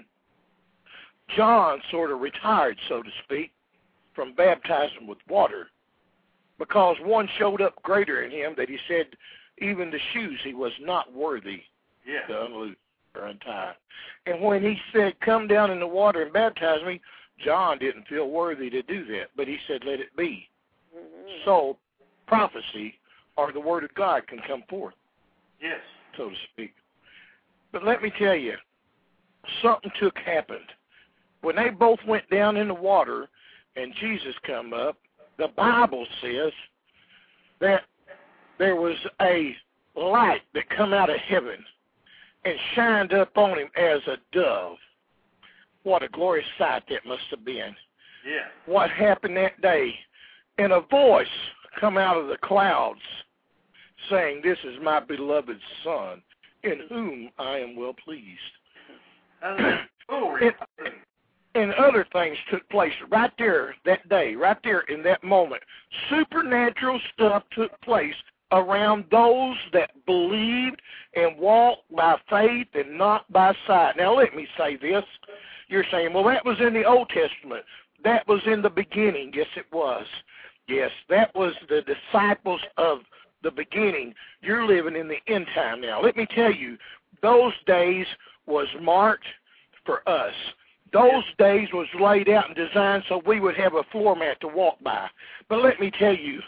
John sort of retired, so to speak, from baptizing with water, because one showed up greater in him that he said even the shoes he was not worthy Yeah. to unloose or untie. And when he said, "Come down in the water and baptize me," John didn't feel worthy to do that, but he said, "Let it be." Mm-hmm. So prophecy or the word of God can come forth, Yes. so to speak. But let me tell you, something took happened. When they both went down in the water and Jesus come up, the Bible says that there was a light that come out of heaven and shined up on him as a dove. What a glorious sight that must have been. Yeah. What happened that day? And a voice come out of the clouds saying, "This is my beloved Son, in whom I am well pleased." And glory. In, in other other things took place right there that day, right there in that moment. Supernatural stuff took place around those that believed and walked by faith and not by sight. Now, let me say this. You're saying, well, that was in the Old Testament. That was in the beginning. Yes, it was. Yes, that was the disciples of the beginning. You're living in the end time now. Let me tell you, those days was marked for us. Those days was laid out and designed so we would have a floor mat to walk by. But let me tell you,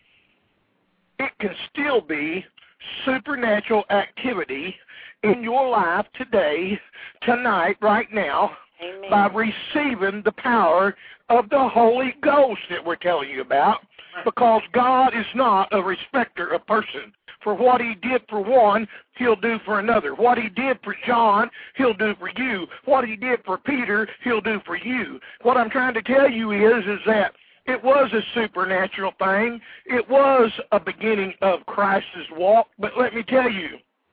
it can still be supernatural activity in your life today, tonight, right now, Amen. by receiving the power of the Holy Ghost that we're telling you about, because God is not a respecter of person. For what he did for one, he'll do for another. What he did for John, he'll do for you. What he did for Peter, he'll do for you. What I'm trying to tell you is, is that it was a supernatural thing. It was a beginning of Christ's walk. But let me tell you,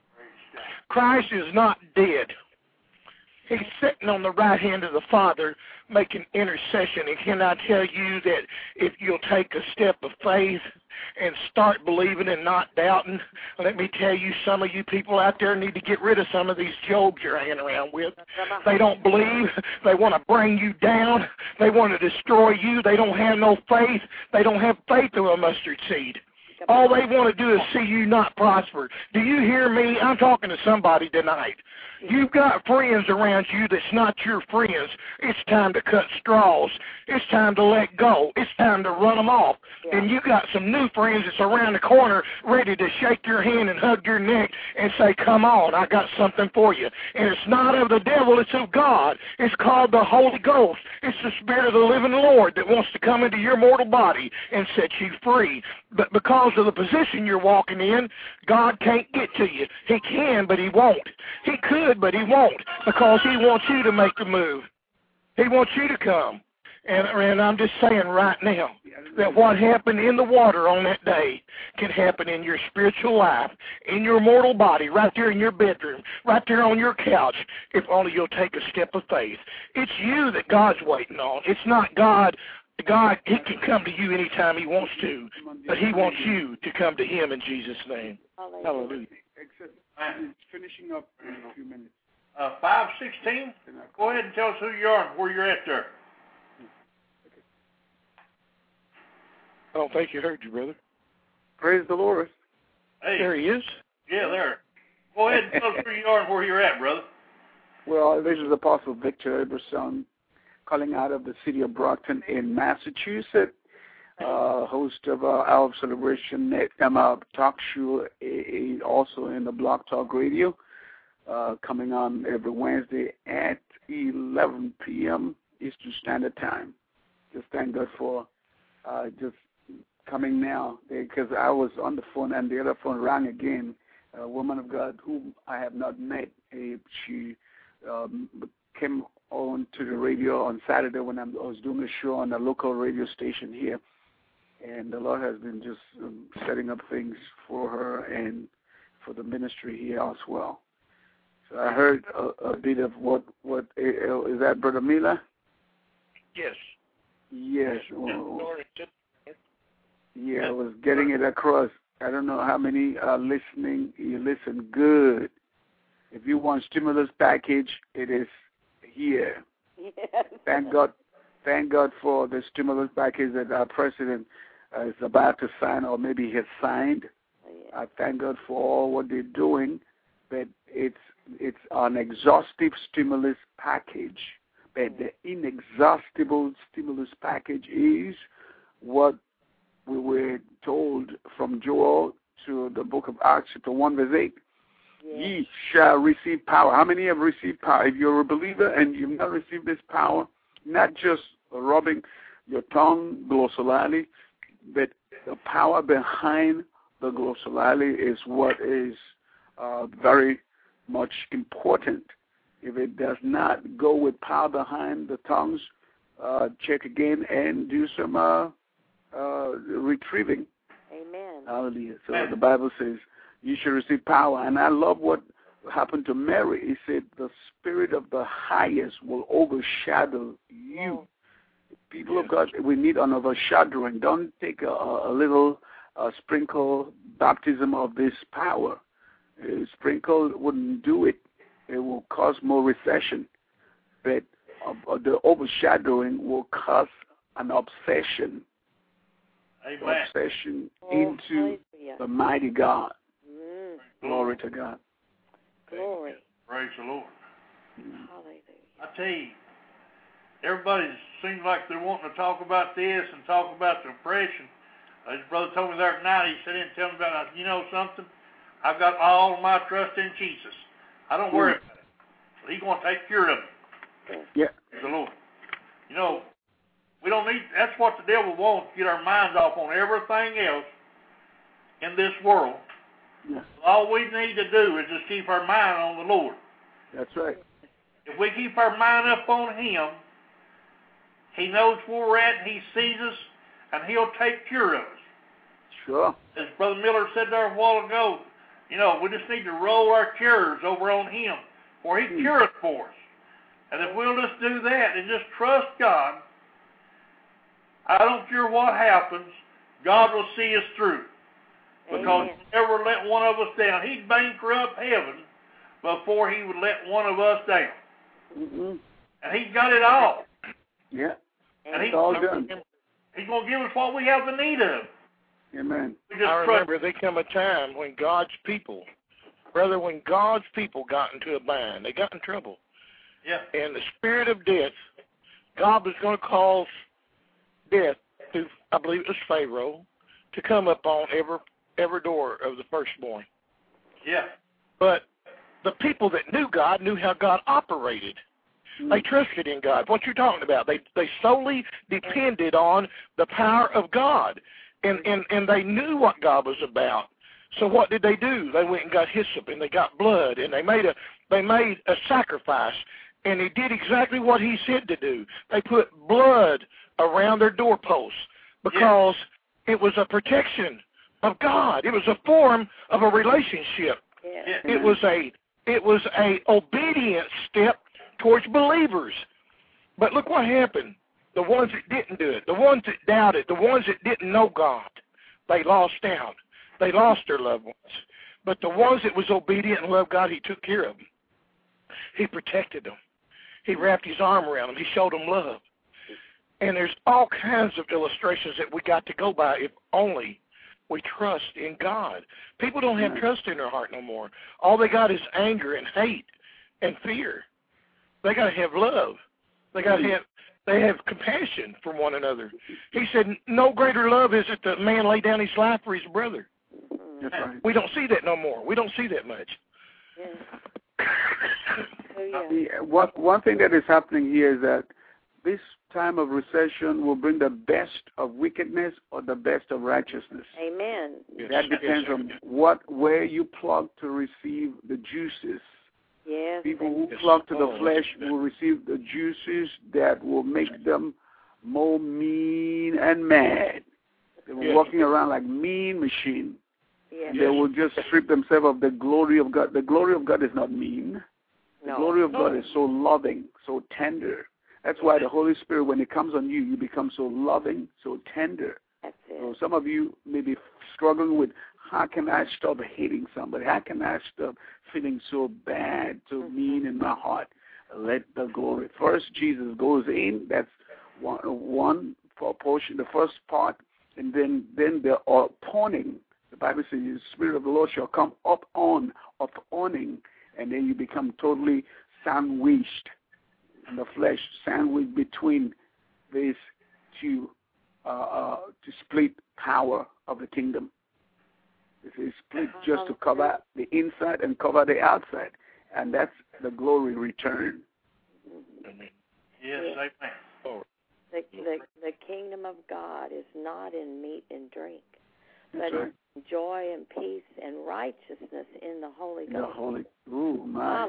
Christ is not dead. He's sitting on the right hand of the Father making intercession. And can I tell you that if you'll take a step of faith and start believing and not doubting, let me tell you, some of you people out there need to get rid of some of these Jobs you're hanging around with. They don't believe. They want to bring you down. They want to destroy you. They don't have no faith. They don't have faith of a mustard seed. All they want to do is see you not prosper. Do you hear me? I'm talking to somebody tonight. You've got friends around you that's not your friends. It's time to cut straws. It's time to let go. It's time to run them off. Yeah. And you got some new friends that's around the corner ready to shake your hand and hug your neck and say, come on, I got something for you. And it's not of the devil, it's of God. It's called the Holy Ghost. It's the Spirit of the living Lord that wants to come into your mortal body and set you free. But because of the position you're walking in, God can't get to you. He can, but he won't. He could, but he won't, because he wants you to make the move. He wants you to come. And, and I'm just saying right now that what happened in the water on that day can happen in your spiritual life, in your mortal body, right there in your bedroom, right there on your couch, if only you'll take a step of faith. It's you that God's waiting on. It's not God. God, he can come to you anytime he wants to, but he wants you to come to him in Jesus' name. Hallelujah. Hallelujah. Except finishing up in a few minutes. Uh, five sixteen, go ahead and tell us who you are and where you're at there. I don't think you heard you, brother. Praise the Lord. Hey. There he is. Yeah, there. Go ahead and tell us who you are and where you're at, brother. Well, this is Apostle Victor Eberson, calling out of the city of Brockton in Massachusetts, uh, host of uh, our celebration net, um, uh, talk show, uh, also in the Block Talk Radio, uh, coming on every Wednesday at eleven p.m. Eastern Standard Time. Just thank God for uh, just coming now, because I was on the phone and the other phone rang again. A woman of God whom I have not met, uh, she um, came on to the radio on Saturday when I was doing a show on a local radio station here, and the Lord has been just um, setting up things for her and for the ministry here as well. So I heard a, a bit of what, what uh, is that, Brother Mila? Yes. Yes. Well, yeah, I was getting it across. I don't know how many are listening. You listen good. If you want stimulus package, it is here. Yes. Thank God, thank God for the stimulus package that our president uh, is about to sign, or maybe has signed. Yeah. I thank God for all what they're doing, but it's it's an exhaustive stimulus package. But the inexhaustible stimulus package is what we were told from Joel to the book of Acts, chapter one, verse eight. Yes. Ye shall receive power. How many have received power? If you're a believer and you've not received this power, not just rubbing your tongue, glossolalia, but the power behind the glossolalia is what is uh, very much important. If it does not go with power behind the tongues, uh, check again and do some uh, uh, retrieving. Amen. Hallelujah. So the Bible says, you should receive power. And I love what happened to Mary. He said, the Spirit of the highest will overshadow you. People of God, we need an overshadowing. Don't take a, a little uh, sprinkle baptism of this power. A sprinkle wouldn't do it. It will cause more recession. But uh, the overshadowing will cause an obsession. Amen. Obsession Oh, into hallelujah. the mighty God. Mm, Glory to God. glory. Praise the Lord. Hallelujah. I tell you, everybody seems like they're wanting to talk about this and talk about the oppression. Uh, his brother told me the other night, he said in and tell me about it. You know something? I've got all my trust in Jesus. I don't worry about it. He's going to take care of it. Yeah. Praise the Lord. You know, we don't need, that's what the devil wants, to get our minds off on everything else in this world. Yeah. All we need to do is just keep our mind on the Lord. That's right. If we keep our mind up on Him, He knows where we're at, and He sees us, and He'll take care of us. Sure. As Brother Miller said there a while ago, you know, we just need to roll our cares over on Him, for He cares for us. And if we'll just do that and just trust God, I don't care what happens, God will see us through. Because Amen. He'll never let one of us down. He'd bankrupt heaven before He would let one of us down. Mm-hmm. And He's got it all. Yeah. And It's all done. He's going to give us what we have the need of. Amen. We just I trust. remember there come a time when God's people, brother, when God's people got into a bind, they got in trouble. Yeah. And the spirit of death, God was going to cause death to, I believe it was Pharaoh, to come up on every, every door of the firstborn. Yeah. But the people that knew God knew how God operated. They trusted in God. What you're talking about, they they solely depended on the power of God, and, and, and they knew what God was about. So what did they do? They went and got hyssop, and they got blood, and they made a they made a sacrifice, and they did exactly what He said to do. They put blood around their doorposts because yeah. it was a protection of God. It was a form of a relationship. Yeah. It was a it was a obedience step towards believers. But look what happened. The ones that didn't do it, the ones that doubted, the ones that didn't know God, they lost out. They lost their loved ones. But the ones that was obedient and loved God, He took care of them. He protected them. He wrapped His arm around them. He showed them love. And there's all kinds of illustrations that we got to go by if only we trust in God. People don't have trust in their heart no more. All they got is anger and hate and fear. They got to have love. They got to have they have compassion for one another. He said, no greater love is it that man lay down his life for his brother. That's right. We don't see that no more. We don't see that much. Yeah. Oh, yeah. The, one, one thing that is happening here is that this time of recession will bring the best of wickedness or the best of righteousness. Amen. Yes. That depends Yes, on what where you plug to receive the juices. Yes. People who Yes. flock to the Oh, flesh yes. will receive the juices that will make them more mean and mad. They were Yes. walking around like mean machine. Yes. They will just strip themselves of the glory of God. The glory of God is not mean. The No. glory of God is so loving, so tender. That's why the Holy Spirit, when it comes on you, you become so loving, so tender. That's it. So some of you may be struggling with, how can I stop hating somebody? How can I stop feeling so bad, so Mm-hmm. mean in my heart? Let the glory. First, Jesus goes in. That's one, one for portion, the first part. And then, then the upawning. The Bible says, the Spirit of the Lord shall come up on, upawning. And then you become totally sandwiched in the flesh, sandwiched between these two uh, uh, to split power of the kingdom. It's a split just to cover the inside and cover the outside, and that's the glory return. Amen. Yes, amen. Oh, The, the, the kingdom of God is not in meat and drink, That's but right. in joy and peace and righteousness in the Holy The Ghost. Holy, ooh, my.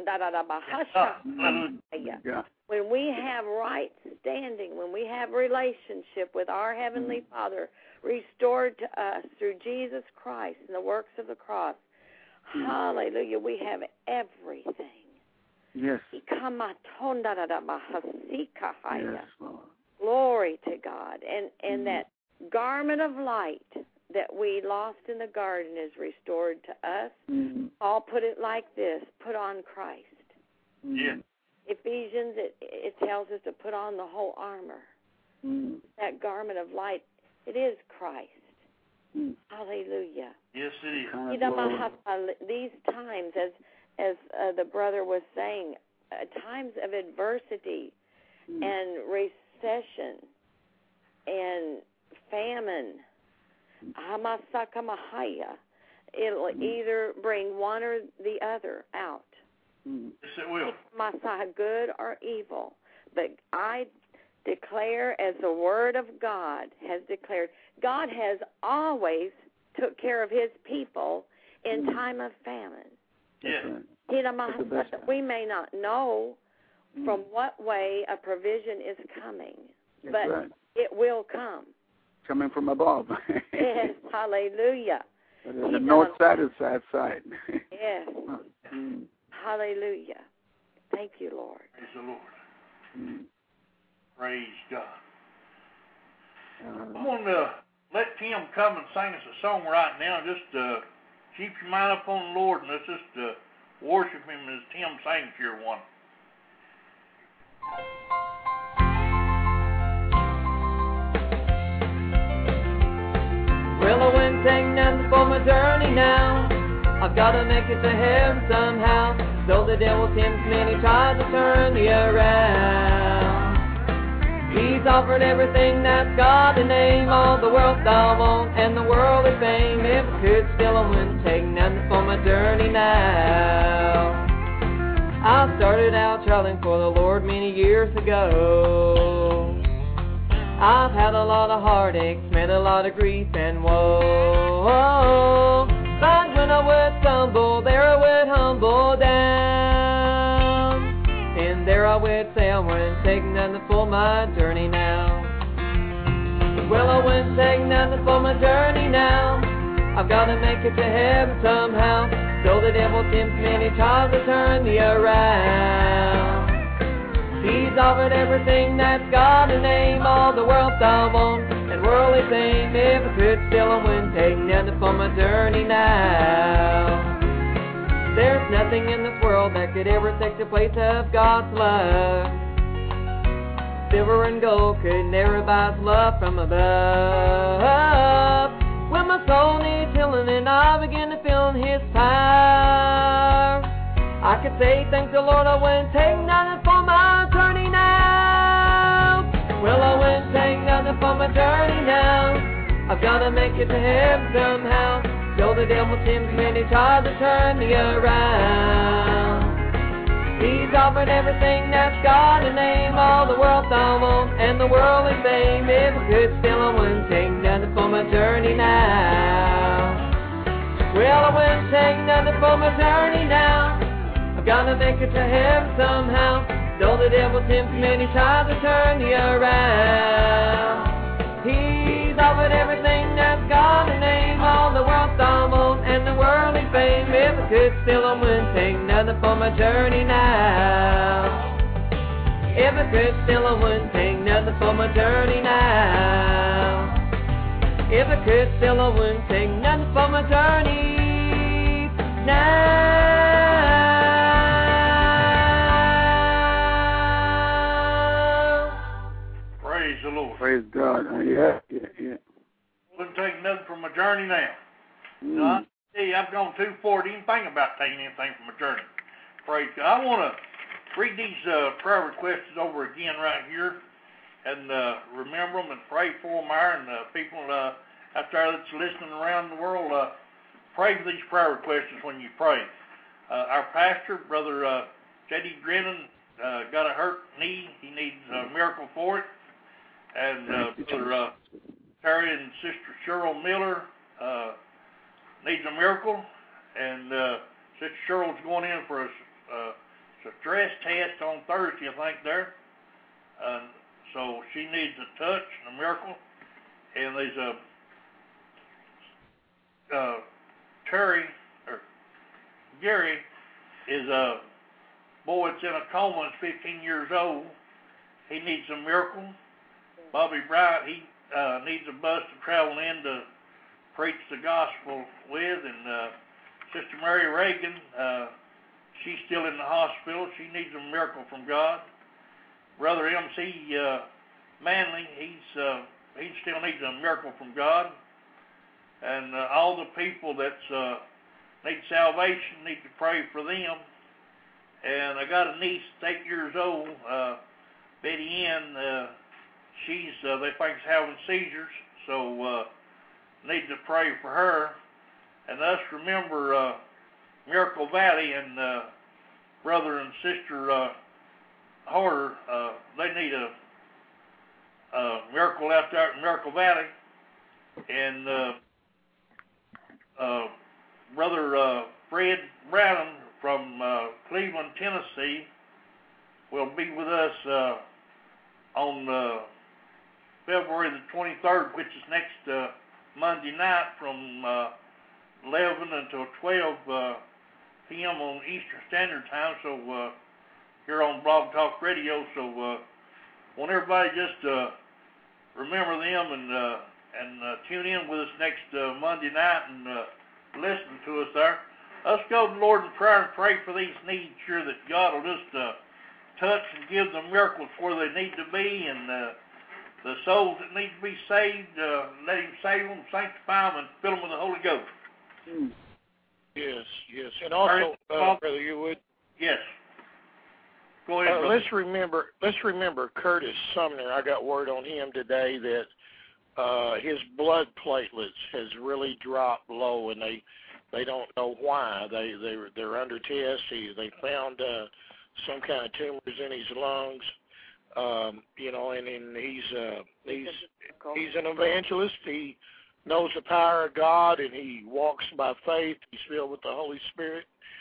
Mm. Yeah. When we have right standing, when we have relationship with our Heavenly Father restored to us through Jesus Christ and the works of the cross, Hallelujah. We have everything. Yes. Yes, Lord. Glory to God. And and Mm. that garment of light that we lost in the garden is restored to us. Mm. Paul put it like this: put on Christ. Yeah. Ephesians, it, it tells us to put on the whole armor. Mm. That garment of light, it is Christ. Mm. Hallelujah. Yes, it is. Kind of Lord. These times, as as uh, the brother was saying, uh, times of adversity Mm. and recession and famine, Hamasakamahaya, it'll Mm. either bring one or the other out. Mm. Yes, it will. Messiah, good or evil. But I declare, as the Word of God has declared, God has always took care of His people in Mm. time of famine. Yes. That's right. the best time. We may not know Mm. from what way a provision is coming, That's but right. it will come. Coming from above. Yes, hallelujah. But there's He a north done- side and south side. Yes, Mm. hallelujah. Thank you, Lord. Praise the Lord. Mm. Praise God. Uh, I'm going to let Tim come and sing us a song right now. Just uh, keep your mind up on the Lord, and let's just uh, worship Him as Tim sings here one. Well, I wouldn't take nothing for my journey now. I've got to make it to heaven somehow. Though the devil tempts me and he tries to turn me around. He's offered everything that's got a name, all the wealth I want and the worldly fame. If I could still, I wouldn't take nothing for my journey now. I started out traveling for the Lord many years ago. I've had a lot of heartaches, met a lot of grief and woe. But when I would stumble, there I would humble down. And there I would say I wouldn't take nothing for my journey now. Well, I wouldn't take nothing for my journey now. I've got to make it to heaven somehow. Though the devil tempts me and he tries to turn me around. He's offered everything that's got a name, all the wealth I want and worldly fame. If I could still, I wouldn't take nothing for my journey now. There's nothing in this world that could ever take the place of God's love. Silver and gold could never buy His love from above. When my soul needs healing and I begin to feel His power, I could say, thank the Lord, I wouldn't take nothing for my journey now. Well, I wouldn't take nothing for my journey now. I've got to make it to heaven somehow. Though the devil tempts me and he tries to turn me around. He's offered everything that's got a name, all the wealth I want and the worldly fame. If I could still, I wouldn't take nothing for my journey now. Well, I wouldn't take nothing for my journey now. I've got to make it to heaven somehow. Though the devil tempts me and he tries to turn me around. He's offered everything that's got a name, all the wealth I want and the worldly fame. If I could still, I wouldn't take nothing for my journey now. If I could still, I wouldn't take nothing for my journey now. If I could still, I wouldn't take nothing for my journey now. Praise the Lord. Praise God. Uh, yeah, yeah, yeah. Wouldn't take nothing from my journey now. Mm. No, I tell you, I've gone too far to even think about taking anything from my journey. Praise God. I want to read these uh, prayer requests over again right here and uh, remember them and pray for them there. And uh, people uh, out there that's listening around the world, uh, pray for these prayer requests when you pray. Uh, our pastor, Brother uh, J D Drennan, uh, got a hurt knee. He needs a miracle for it. And uh, Brother uh, Terry and Sister Cheryl Miller uh, needs a miracle. And uh, Sister Cheryl's going in for a, uh, a stress test on Thursday, I think, there. Uh, so she needs a touch and a miracle. And there's a uh, Terry, or Gary is a boy that's in a coma. He's fifteen years old. He needs a miracle. Bobby Bright, he uh, needs a bus to travel in to preach the gospel with. And uh, Sister Mary Reagan, uh, she's still in the hospital. She needs a miracle from God. Brother M C Uh, Manley, he's uh, he still needs a miracle from God. And uh, all the people that uh, need salvation, need to pray for them. And I got a niece that's eight years old, uh, Betty Ann. Uh, she's uh, they think is having seizures, so uh, need to pray for her. And us remember uh, Miracle Valley and uh, brother and sister uh, Horder. Uh, they need a, a miracle out there in Miracle Valley. And uh, uh, brother uh, Fred Branham from uh, Cleveland, Tennessee, will be with us uh, on uh, February the twenty-third, which is next uh, Monday night from uh, eleven until twelve uh, p m on Eastern Standard Time. So uh, here on Blog Talk Radio. So uh, want everybody just uh, remember them and uh, and uh, tune in with us next uh, Monday night and uh, listen to us there. Let's go to the Lord in prayer and pray for these needs here, that God will just uh, touch and give them miracles where they need to be, and uh, the souls that need to be saved, uh, let Him save them, sanctify them, and fill them with the Holy Ghost. Mm. Yes, yes. And also, uh, Brother, you would? Yes. Go ahead, uh, let's remember, let's remember Curtis Sumner. I got word on him today that uh, his blood platelets has really dropped low, and they they don't know why. They they they're under test. He, they found uh, some kind of tumors in his lungs. Um, you know, and, and he's uh, he's he's an evangelist. He knows the power of God, and he walks by faith. He's filled with the Holy Spirit.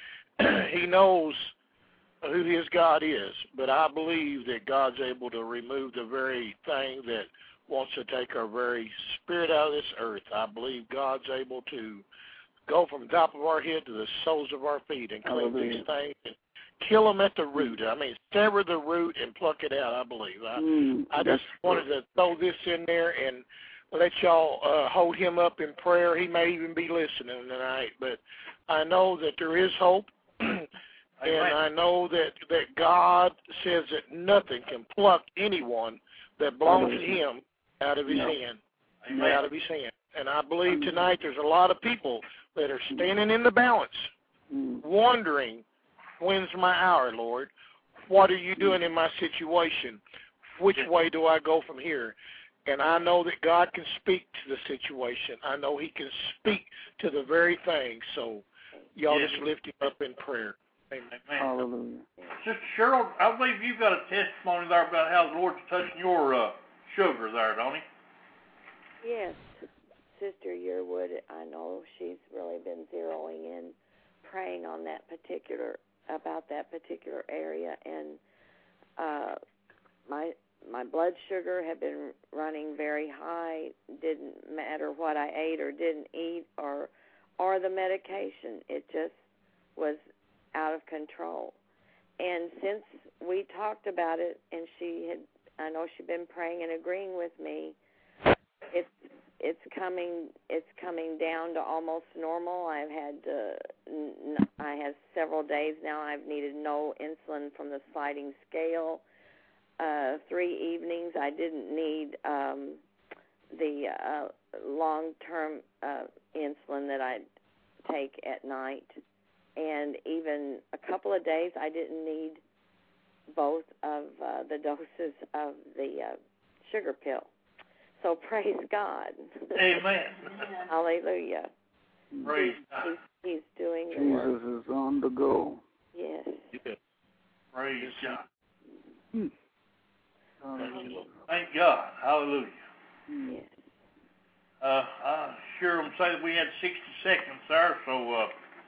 He knows who his God is, but I believe that God's able to remove the very thing that wants to take our very spirit out of this earth. I believe God's able to go from the top of our head to the soles of our feet and clean Hallelujah. these things and kill them at the root. I mean, sever the root and pluck it out, I believe. I, Mm, I just wanted to throw this in there and let y'all uh, hold him up in prayer. He may even be listening tonight, but I know that there is hope, and I know that, that God says that nothing can pluck anyone that belongs to him out of his No. hand, Amen. out of his hand. And I believe tonight there's a lot of people that are standing in the balance, Mm. wondering, when's my hour, Lord? What are you doing in my situation? Which way do I go from here? And I know that God can speak to the situation. I know he can speak to the very thing. So y'all Yes. just lift him up in prayer. Amen. Amen. Hallelujah. Sister Cheryl, I believe you've got a testimony there about how the Lord's touching your uh, sugar there, don't he? Yes, Sister Yearwood, I know she's really been zeroing in, praying on that particular, about that particular area, and uh, my my blood sugar had been running very high. Didn't matter what I ate or didn't eat, or or the medication. It just was out of control. And since we talked about it, and she had, I know she'd been praying and agreeing with me, it's it's coming it's coming down to almost normal. I've had uh, I have several days now I've needed no insulin from the sliding scale. Uh, three evenings I didn't need um, the uh, long-term uh, insulin that I take at night, and even a couple of days I didn't need both of uh, the doses of the uh, sugar pill. So praise God. Amen. Hallelujah. Praise he's, God. he's, he's doing the work. Jesus is on the go. Yes. Praise God. Mm. Hallelujah. Thank God. Hallelujah. Yes. Uh, I sure am say that we had sixty seconds there, so uh,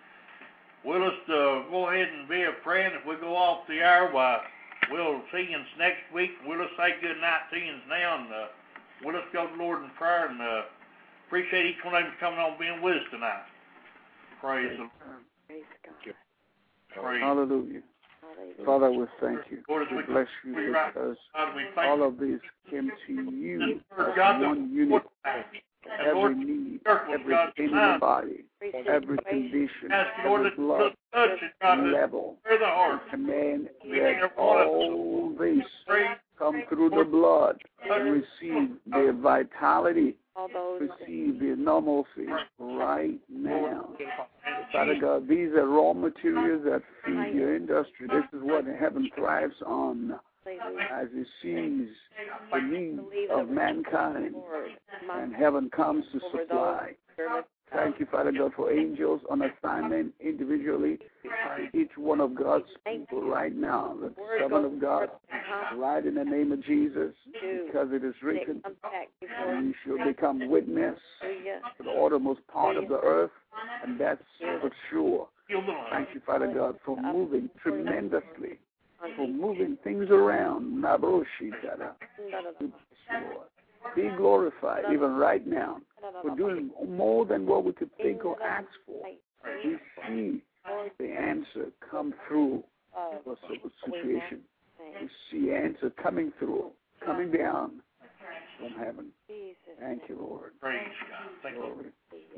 we'll just uh, go ahead and be a praying. If we go off the air, why, we'll see you next week. We'll just say good night to you now, and uh, we'll just go to the Lord in prayer, and uh, appreciate each one of you coming on being with us tonight. Praise the Lord. Praise God. Praise. Hallelujah. Hallelujah. Father, we thank you. Lord, as We we bless you we right, because God, we thank all you. of this came to you as God, one unit. and Every Lord, need, circles, every God, pain in tonight. the body, Receive every praise. condition, Ask you, Lord, every that blood you touch it, God, to level. clear the heart. Command We that every one of us. all this Praise. come through the blood Touch and receive their vitality, All those receive their normalcy right now. And Father Jesus, God, these are raw materials that feed your industry. This is what heaven thrives on as it sees the needs of mankind, and heaven comes to supply. Thank you, Father God, for angels on assignment individually, each one of God's people right now, the servant of God, right in the name of Jesus, because it is written, and you shall become witness to the uttermost part of the earth, and that's for sure. Thank you, Father God, for moving tremendously, for moving things around. Be glorified even right now. We're doing more than what we could think or ask for. We see the answer come through the situation. We see answer coming through, coming down from heaven. Thank you, Lord. praise God. Thank you. Glory.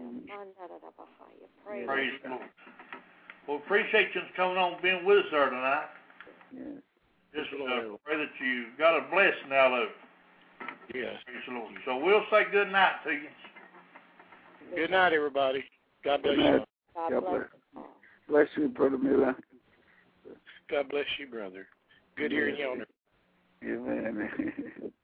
Praise the Lord. Well, appreciate you coming on, being with us there tonight. Yes. Just uh, pray that you got a blessing out of it. Yes. Praise the Lord. So we'll say good night to you. Good night, everybody. God bless Good you. night. God bless. Bless you, Brother Miller. God bless you, brother. Good hearing you on it. Amen.